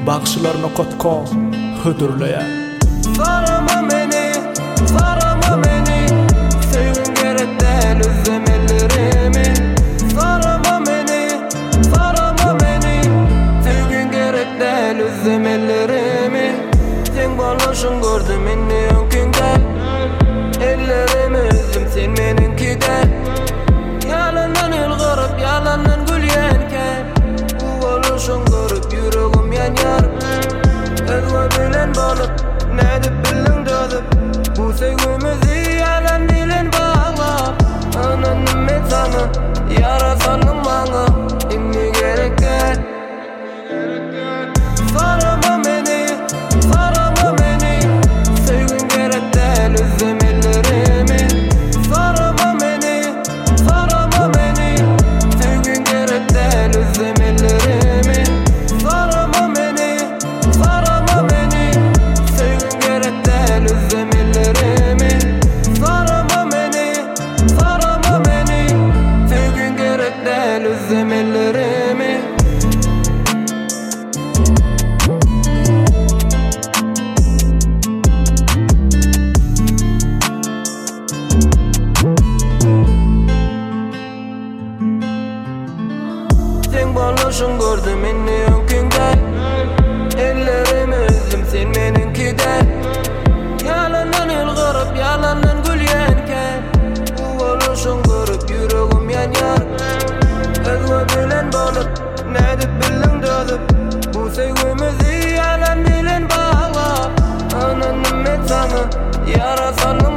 Bakşylaryna kotka hödürleýär. Sarama meni, söýgün gerekden özlemellerimi. Sarama meni, söýgün gerekden özlemellerimi. Sen bolaşyň gördüm meni öňkünde, ellerimi özüm sen meninkide. Yalandan ylgyryp, yalandan gülýänken, bu bolaşyň görüp ýüregim ýanyar. Özgö bilen bolup nädip bildiň dödüp, bu söýgümizi ýalan bilen baglap. Ananım men sana, yarasanım maňa, emne gerekden. Sarama meni, söýgün gerekden özlemellerimi. Sarama meni, söýgün gerekden özlemellerimi. Sarama meni, söýgün gerekden özlemellerimi. Sarama meni, söýgün gerekden özlemellerimi. Sen bolaşyň gördüm meni öňkünde, ellerimi özüm sen meninkide. Yalandan ylgyryp, yalandan gülýänken, bu bolaşyň görüp ýüregim ýanyar. Özgö bilen bolup, nädip bildiň dödüp, bu söýgümizi ýalan bilen baglap. Ananım men sana, yarasanım